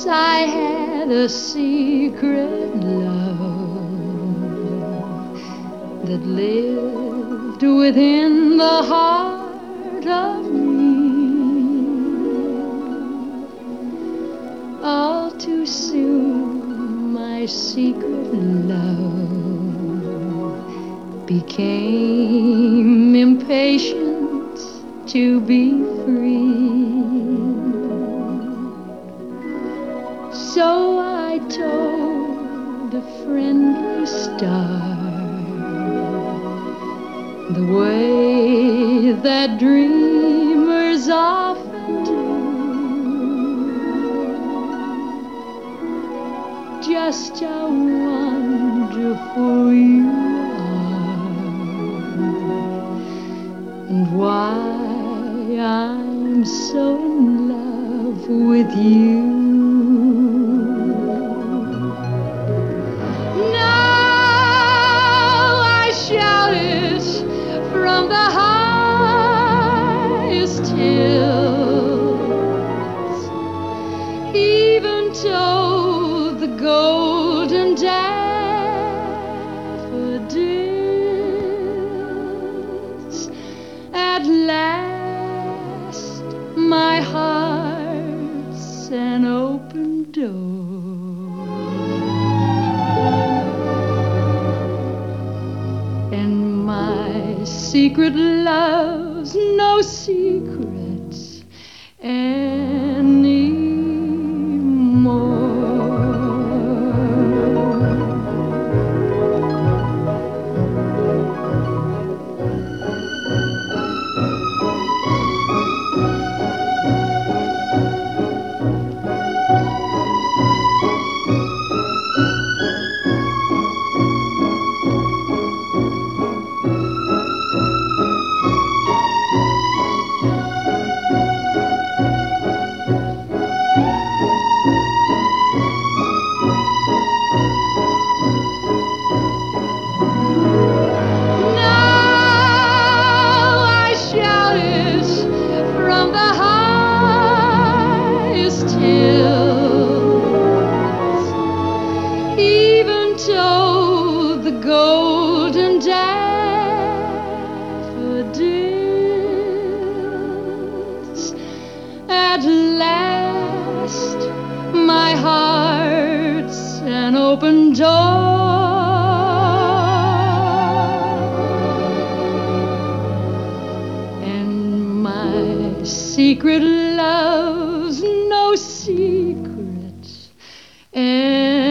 I had a secret love that lived within the heart of me. All too soon my secret love became impatient to be free. So I told a friendly star the way that dreamers often do. Just how wonderful you are, and why I'm so in love with you. From the highest hills, even told the golden daffodils. At last, my heart's an open door, and my secret love's no secrets anymore. Told the golden daffodils. At last, my heart's an open door, and my secret love's no secret.